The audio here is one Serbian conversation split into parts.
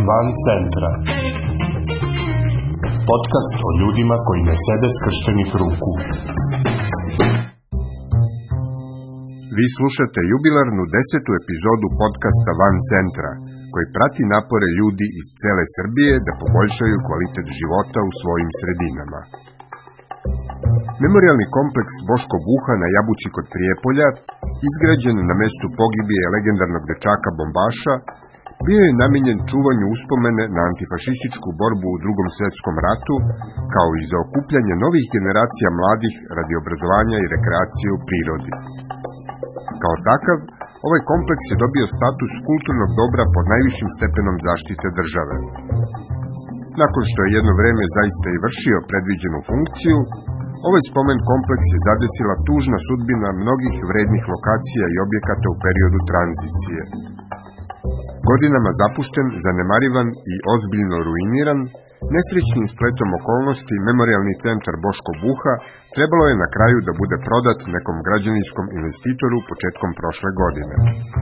Van centra. Podcast o ljudima koji ne sede skrštenih ruku. Vi slušate jubilarnu 10. epizodu podcasta Van centra, koji prati napore ljudi iz cele Srbije da poboljšaju kvalitet života u svojim sredinama. Memorijalni kompleks Boško Buha na Jabuci kod Prijepolja, izgrađen na mestu pogibije legendarnog dečaka bombaša, bio je namijenjen čuvanju uspomene na antifašističku borbu u Drugom svjetskom ratu, kao i za okupljanje novih generacija mladih radi obrazovanja i rekreacije u prirodi. Kao takav, ovaj kompleks je dobio status kulturnog dobra pod najvišim stepenom zaštite države. Nakon što je jedno vreme zaista i vršio predviđenu funkciju, ovaj spomen kompleks je zadesila tužna sudbina mnogih vrednih lokacija i objekata u periodu tranzicije. Godinama zapušten, zanemarivan i ozbiljno ruiniran, nesrećnim spletom okolnosti Memorijalni centar Boško Buha trebalo je na kraju da bude prodat nekom građevinskom investitoru početkom prošle godine.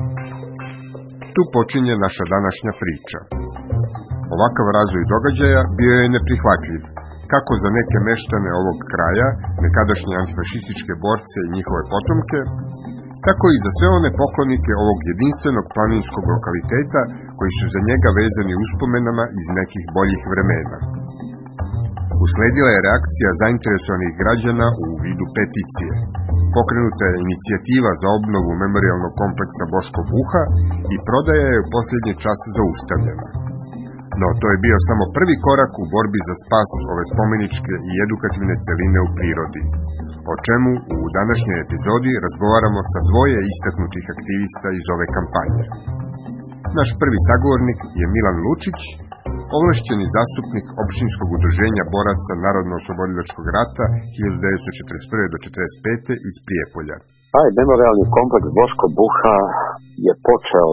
Tu počinje naša današnja priča. Ovakav razvoj događaja bio je neprihvatljiv, kako za neke meštane ovog kraja, nekadašnje antifašističke borce i njihove potomke, tako i za sve one poklonike ovog jedinstvenog planinskog lokaliteta koji su za njega vezani uspomenama iz nekih boljih vremena. Usledila je reakcija zainteresovanih građana u vidu peticije. Pokrenuta je inicijativa za obnovu memorijalnog kompleksa Boško Buha i prodaja je u posljednji čas zaustavljena. No, to je bio samo prvi korak u borbi za spas ove spomeničke i edukativne celine u prirodi, o čemu u današnjoj epizodi razgovaramo sa dvoje istaknutih aktivista iz ove kampanje. Naš prvi sagovornik je Milan Lučić, ovlašćeni zastupnik opštinskog udruženja boraca Narodno-oslobodilačkog rata 1941. do 1945. iz Prijepolja. Taj memorijalni kompleks Boško Buha je počeo,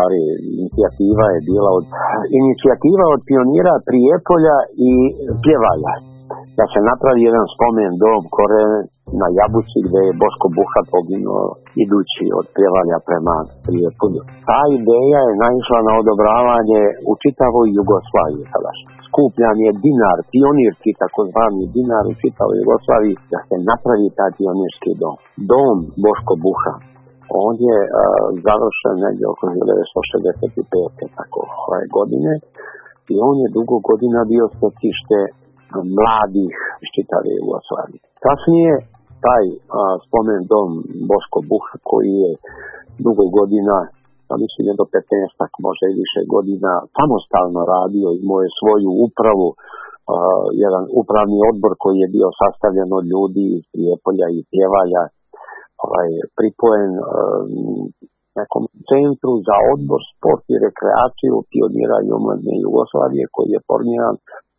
inicijativa od pionira Prijepolja i Pjevalja, da se napravi jedan spomen dom na Jabuci gdje je Boško Buha poginuo idući od Pjevalja prema Prijepolju. Ta ideja je naišla na odobravanje u čitavoj Jugoslaviji tadašnje. Skupljan je dinar, pionirski takozvani dinar u čitavoj Jugoslaviji da se napravi taj pionirski dom. Dom Boško Buha, on je završen negdje oko 1965. tako godine i on je dugo godina bio stecište mladih iz čitave Jugoslavije. Kasnije taj spomen dom Boško Buha koji je dugo godina, mislim do 15, možda i više godina, samostalno radio, imao je svoju upravu, jedan upravni odbor koji je bio sastavljen od ljudi iz Prijepolja i Pjevalja, pripojen nekom centru za odbor, sport i rekreaciju pionira i omladine Jugoslavije koji je formiran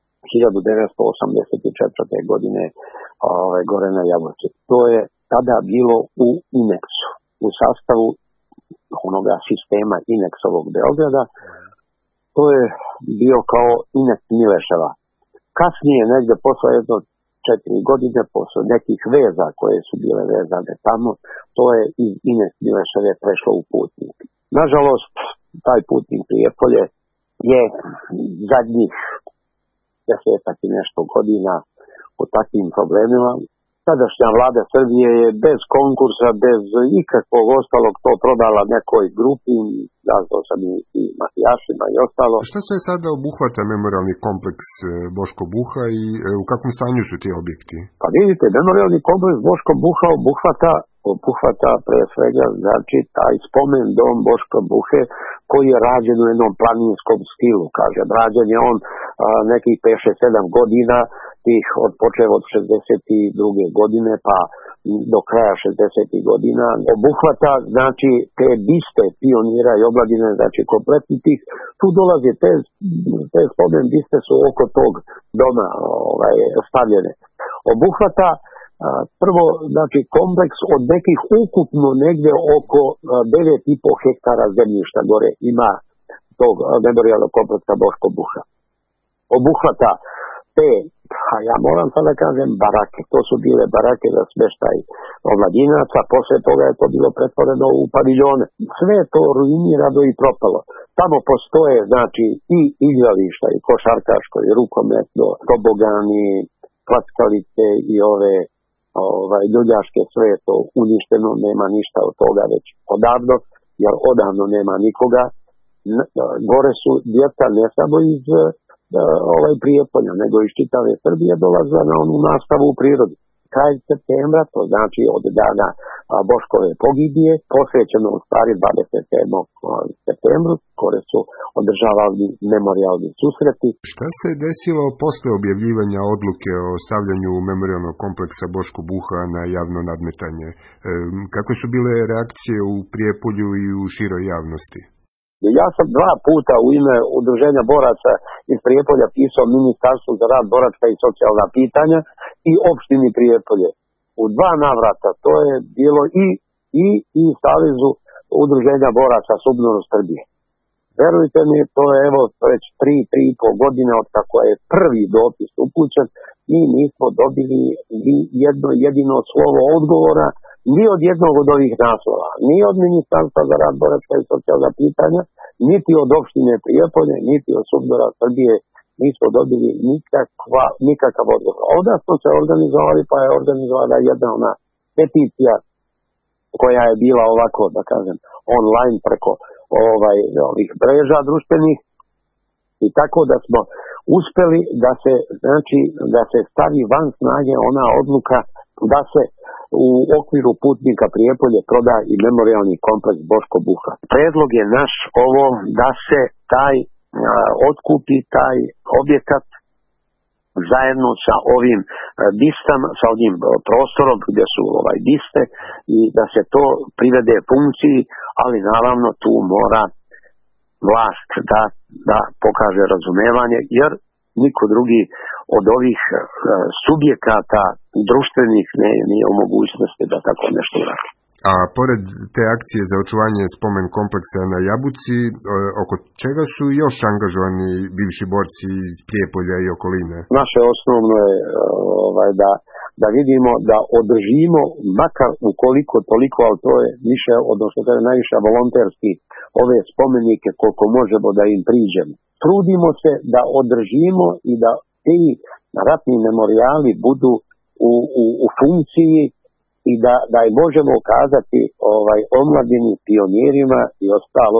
1984. godine gore na Jabuci. To je tada bilo u Ineksu, u sastavu onoga sistema Ineksovog Beograda. To je bio kao Ineks Mileševa. Kasnije, negdje posle 4 godine, posle nekih veza koje su bile vezane tamo, to je iz Ineks Mileševe prešlo u Putnik. Nažalost, taj Putnik Prijepolje je zadnjih 10 i nešto godina u takvim problemima. Tadašnja vlada Srbije je bez konkursa, bez ikakvog ostalog to prodala nekoj grupi, nazvao sam i mafijašima i ostalo. Šta se sada obuhvata memorijalni kompleks Boško Buha i u kakvom stanju su ti objekti? Pa vidite, memorijalni kompleks Boško Buha obuhvata pre svega, znači taj spomen dom Boško Buhe koji je rađen u jednom planinskom stilu, kažem. Rađen je on nekih 5-7 godina, počeo od 62. godine pa do kraja 60. godina. Obuhvata, znači, te biste pionira i omladine, znači kompletni tih, tu dolaze te spomen biste su oko tog doma stavljene. Obuhvata prvo, znači, kompleks od nekih ukupno negdje oko 9,5 hektara zemljišta gore ima tog memorijalnog kompleksa Boško Buha. Obuhvata te, ja moram sada kažem, barake. To su bile barake za smještaj omladinaca, posle toga je to bilo pretvoreno u paviljone. Sve je to ruinirano i propalo. Tamo postoje, znači, i igrališta, i košarkaško, i rukometno, tobogani, klackalice i ove ljuljaške, sve je to uništeno, nema ništa od toga već odavno, jer odavno nema nikoga. Gore su djeca ne samo iz Prijepolja, nego iz čitave Srbije dolaze na onu nastavu u prirodi. Kraj septembra, to znači od dana Boškove pogibije, posvećeno u stvari 27. septembru, koje su održavali memorijalni susreti. Šta se desilo posle objavljivanja odluke o stavljanju memorijalnog kompleksa Boško Buha na javno nadmetanje? Kakve su bile reakcije u Prijepolju i u široj javnosti? Ja sam 2 puta u ime Udruženja boraca iz Prijepolja pisao Ministarstvu za rad, boračka i socijalna pitanja i opštini Prijepolje. U 2 navrata to je bilo i Savezu Udruženja boraca s obnovom Srbije. Verujte mi, to je evo već 3,5 godine od kako je prvi dopis upućen, mi nismo dobili ni jedno jedino slovo odgovora ni od jednog od ovih naslova, ni od Ministarstva za rad, boračka i socijalna pitanja, niti od opštine Prijepolje, niti od Subdora Srbije, nismo dobili nikakav odgovor. Onda smo se organizovali, pa je organizovana jedna ona peticija koja je bila ovako, da kažem, online preko ovih mreža društvenih, i tako da smo uspeli da se stavi van snage ona odluka da se u okviru Putnika Prijepolje proda i memorijalni kompleks Boško Buha. Predlog je naš da se otkupi taj objekat zajedno sa ovim bistama, sa ovim prostorom gdje su biste, i da se to privede funkciji, ali naravno tu mora vlast da pokaže razumevanje, jer niko drugi od ovih subjekata društvenih nije u mogućnosti da tako nešto radi. A pored te akcije za očuvanje spomen kompleksa na Jabuci, oko čega su još angažovani bivši borci iz Prijepolja i okoline? Naše osnovno je da vidimo da održimo, makar ukoliko toliko, ali to je više, odnosno to je najviše volonterski, ove spomenike koliko možemo da im priđemo. Trudimo se da održimo i da ti ratni memorijali budu u funkciji i da im možemo ukazati omladini, pionirima i ostalo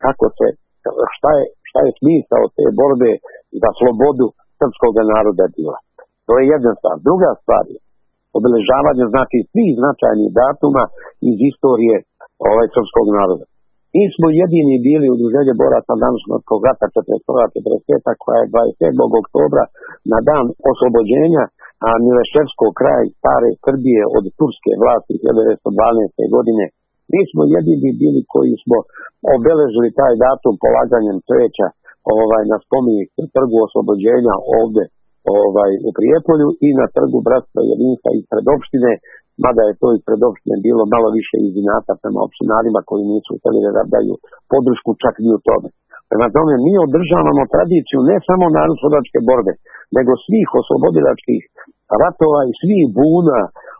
šta je smisao te borbe za slobodu srpskog naroda bila. To je jedna stvar. Druga stvar je obeležavanje svih značajnih datuma iz istorije srpskog naroda. Mi smo jedini bili Udruženje boraca Danskog rata 1941. koja je 27. oktobra na dan oslobođenja Mileševskog kraja stare Srbije od turske vlasti 1912. godine. Mi smo jedini bili koji smo obeležili taj datum polaganjem cveća na spomenik trgu oslobođenja ovdje u Prijepolju i na trgu Bratstva i jedinstva ispred opštine, mada je to ispred opštine bilo malo više izinata prema opštinarima koji nisu htjeli da daju podršku čak ni u tome. Prema tome, mi održavamo tradiciju ne samo narodnooslobodilačke borbe, nego svih oslobodilačkih ratova i svih buna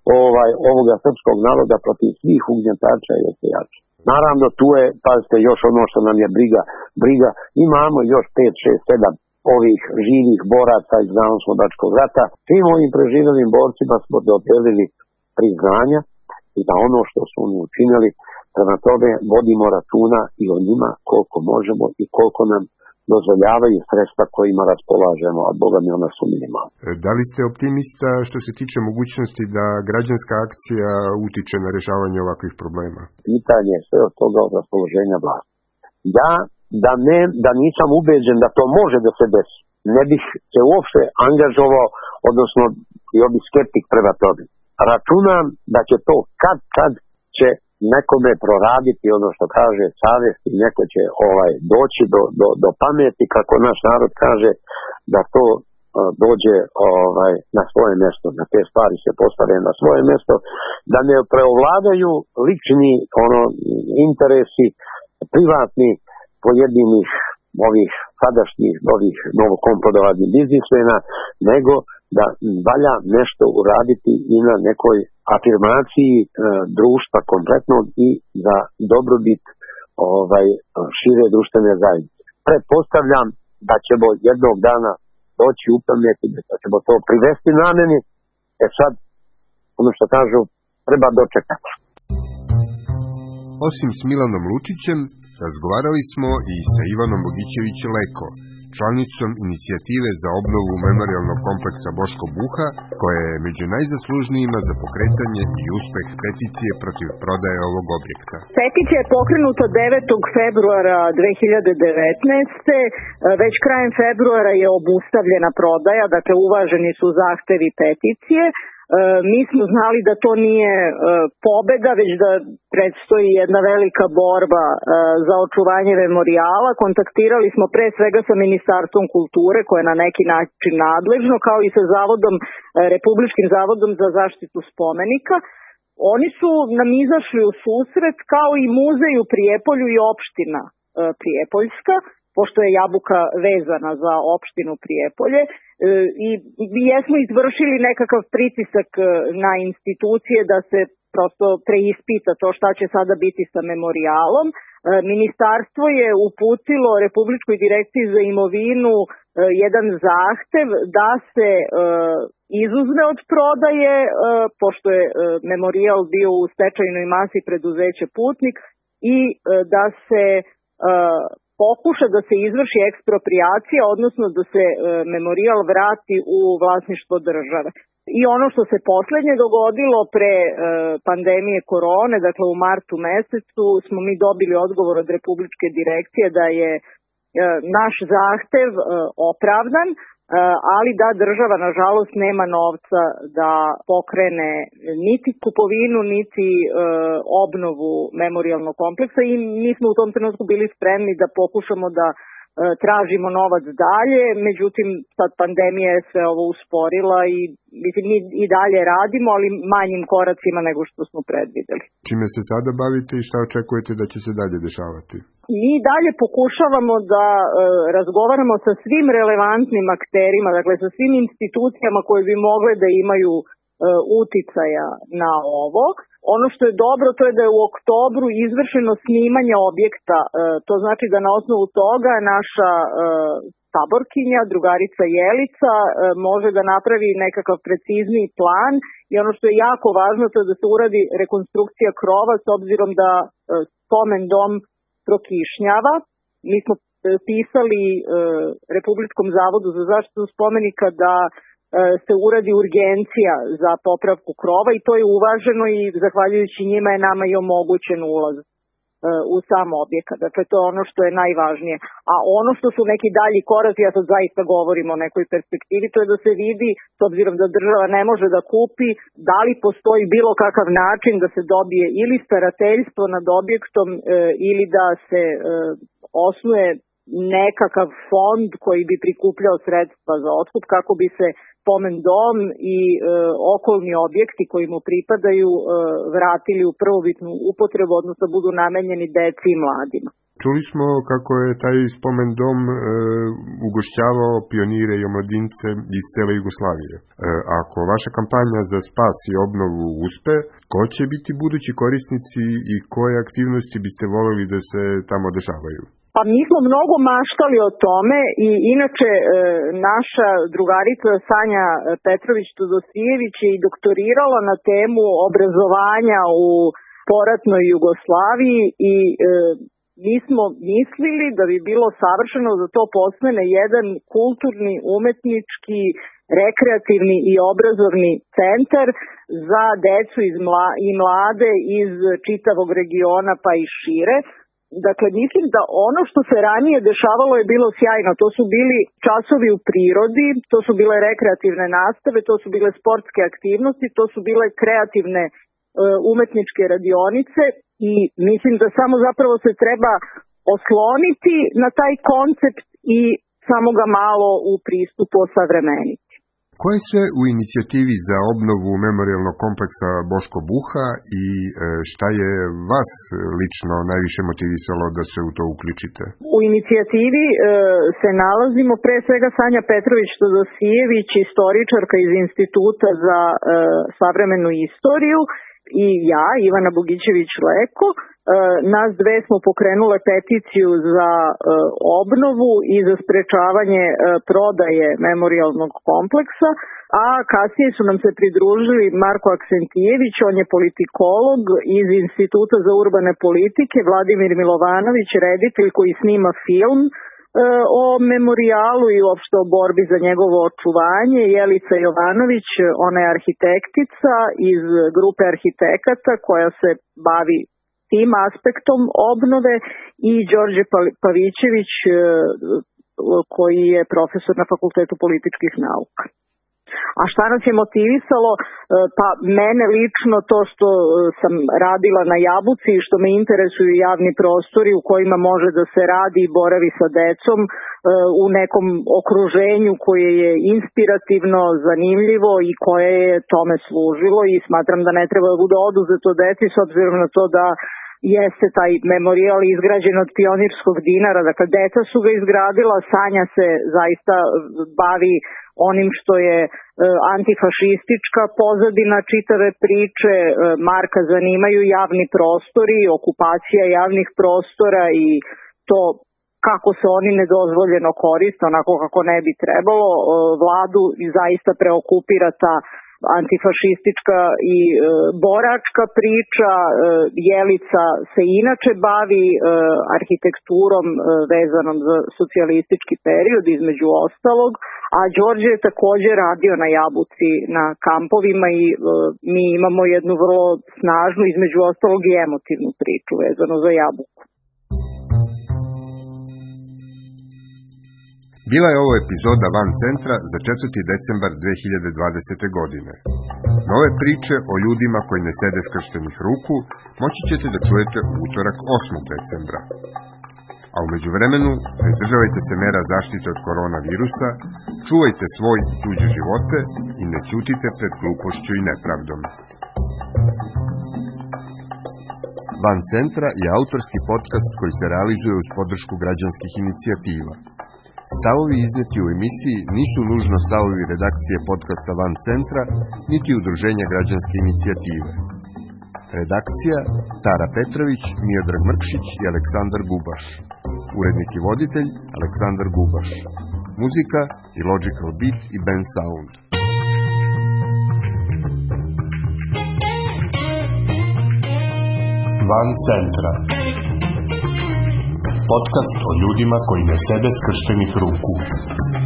ovoga srpskog naroda protiv svih ugnjetača i osvajača. Naravno, tu je, pazite, još ono što nam je briga, imamo još 5, 6, 7 ovih živih boraca iz narodnooslobodilačkog rata. Svim ovim preživjelim borcima smo dodijelili priznanja i da ono što su oni učinili, prema tome vodimo računa i o njima koliko možemo i koliko nam dozvoljavaju sredstva kojima raspolažemo, a Boga mi ona su minimalna. Da li ste optimista što se tiče mogućnosti da građanska akcija utiče na rješavanje ovakvih problema? Pitanje je sve od toga od raspoloženja vlasti. Ja da nisam ubeđen da to može da se desi, ne bih se uopšte angažovao, odnosno bio bi skeptik prema tome. Računam da će to kad će nekome proraditi ono što kaže savjest i neko će doći do pameti, kako naš narod kaže, da to dođe na svoje mjesto, da te stvari se postave na svoje mjesto, da ne preovladaju lični interesi privatni pojedinih ovih sadašnjih novokomponovanih biznismena, nego da valja nešto uraditi i na nekoj afirmaciji društva kompletnog i za dobrobit šire društvene zajednice. pretpostavljam da ćemo jednog dana doći u pameti, da ćemo to privesti nameni. Sad, ono što kažu, treba dočekati. Osim s Milanom Lučićem, razgovarali smo i sa Ivanom Bogićević Leko, članicom inicijative za obnovu memorijalnog kompleksa Boško Buha, koja je među najzaslužnijima za pokretanje i uspeh peticije protiv prodaje ovog objekta. Peticija je pokrenuta 9. februara 2019. Već krajem februara je obustavljena prodaja, dakle uvaženi su zahtevi peticije. Mi smo znali da to nije pobeda, već da predstoji jedna velika borba za očuvanje memorijala. Kontaktirali smo pre svega sa Ministarstvom kulture, koje je na neki način nadležno, kao i sa Republičkim zavodom za zaštitu spomenika. Oni su nam izašli u susret, kao i muzej u Prijepolju i opština Prijepoljska, pošto je Jabuka vezana za opštinu Prijepolje, i jesmo izvršili nekakav pritisak na institucije da se prosto preispita to šta će sada biti sa memorijalom. Ministarstvo je uputilo Republičkoj direkciji za imovinu jedan zahtev da se izuzme od prodaje, pošto je memorijal bio u stečajnoj masi preduzeća Putnik, i da se pokuša da se izvrši eksproprijacija, odnosno da se memorijal vrati u vlasništvo države. I ono što se poslednje dogodilo pre pandemije korone, dakle u martu mesecu, smo mi dobili odgovor od Republičke direkcije da je naš zahtev opravdan, ali da država nažalost nema novca da pokrene niti kupovinu, niti obnovu memorijalnog kompleksa, i mi smo u tom trenutku bili spremni da pokušamo da tražimo novac dalje, međutim sad pandemija je sve ovo usporila i mi i dalje radimo, ali manjim koracima nego što smo predvideli. Čime se sada bavite i šta očekujete da će se dalje dešavati? Mi dalje pokušavamo da razgovaramo sa svim relevantnim akterima, dakle sa svim institucijama koje bi mogle da imaju uticaja na ovo. Ono što je dobro, to je da je u oktobru izvršeno snimanje objekta. To znači da na osnovu toga naša saborkinja, drugarica Jelica, može da napravi nekakav precizniji plan, i ono što je jako važno, to je da se uradi rekonstrukcija krova, s obzirom da spomen dom prokišnjava. Mi smo pisali Republičkom zavodu za zaštitu spomenika da se uradi urgencija za popravku krova, i to je uvaženo, i zahvaljujući njima je nama i omogućen ulaz u sam objekat. Dakle, to je ono što je najvažnije. A ono što su neki dalji koraci, ja sad zaista govorim o nekoj perspektivi, to je da se vidi, s obzirom da država ne može da kupi, da li postoji bilo kakav način da se dobije ili starateljstvo nad objektom ili da se osnuje nekakav fond koji bi prikupljao sredstva za otkup, kako bi se spomen dom i okolni objekti koji mu pripadaju vratili u prvobitnu upotrebu, odnosno budu namenjeni deci i mladima. Čuli smo kako je taj spomen dom ugošćavao pionire i omladince iz cele Jugoslavije. Ako vaša kampanja za spas i obnovu uspe, ko će biti budući korisnici i koje aktivnosti biste voljeli da se tamo dešavaju? Pa mi smo mnogo maštali o tome, i inače naša drugarica Sanja Petrović-Tudosijević je i doktorirala na temu obrazovanja u poratnoj Jugoslaviji, i mi smo mislili da bi bilo savršeno da to postane jedan kulturni, umetnički, rekreativni i obrazovni centar za decu i mlade iz čitavog regiona pa i šire. Dakle, mislim da ono što se ranije dešavalo je bilo sjajno. To su bili časovi u prirodi, to su bile rekreativne nastave, to su bile sportske aktivnosti, to su bile kreativne umetničke radionice, i mislim da samo zapravo se treba osloniti na taj koncept i samo ga malo u pristupu osavremeniti. Ko je sve u inicijativi za obnovu memorijalnog kompleksa Boško Buha i šta je vas lično najviše motivisalo da se u to uključite? U inicijativi se nalazimo pre svega Sanja Petrović-Tudosijević, istoričarka iz Instituta za savremenu istoriju, i ja, Ivana Bogićević Leko, nas dve smo pokrenule peticiju za obnovu i za sprečavanje prodaje memorijalnog kompleksa, a kasnije su nam se pridružili Marko Aksentijević, on je politikolog iz Instituta za urbane politike, Vladimir Milovanović, reditelj koji snima film o memorijalu i uopšte o borbi za njegovo očuvanje, Jelica Jovanović, ona je arhitektica iz grupe arhitekata koja se bavi tim aspektom obnove, i Đorđe Pavićević koji je profesor na Fakultetu političkih nauka. A šta nas je motivisalo? Pa mene lično to što sam radila na Jabuci i što me interesuju javni prostori u kojima može da se radi i boravi sa decom u nekom okruženju koje je inspirativno, zanimljivo i koje je tome služilo, i smatram da ne treba da bude oduzeto deci s obzirom na to da jeste taj memorijal izgrađen od pionirskog dinara, dakle deca su ga izgradila, Sanja se zaista bavi onim što je antifašistička pozadina čitave priče, Marka zanimaju javni prostori, okupacija javnih prostora i to kako se oni nedozvoljeno koriste, onako kako ne bi trebalo. Vladu zaista preokupira ta antifašistička i boračka priča. Jelica se inače bavi arhitekturom vezanom za socijalistički period između ostalog, a Đorđe je takođe radio na Jabuci na kampovima i mi imamo jednu vrlo snažnu, između ostalog i emotivnu priču vezano za Jabuku. Bila je ovo epizoda Van centra za 4. decembar 2020. godine. Nove priče o ljudima koji ne sede skrštenih ruku moći ćete da čujete u utorak 8. decembra. A u međuvremenu pridržavajte se mera zaštite od koronavirusa, čuvajte svoj i tuđe živote i ne ćutite pred glupošću i nepravdom. Van centra je autorski podcast koji se realizuje uz podršku građanskih inicijativa. Stavovi izneti u emisiji nisu nužno stavovi redakcije podcasta Van centra, niti udruženja građanske inicijative. Redakcija Tara Petrović, Miodrag Mrkšić i Aleksandar Gubaš. Urednik i voditelj Aleksandar Gubaš. Muzika i Logical Beat i Ben Sound. Van centra. Podcast o ljudima koji ne sede skrštenih ruku.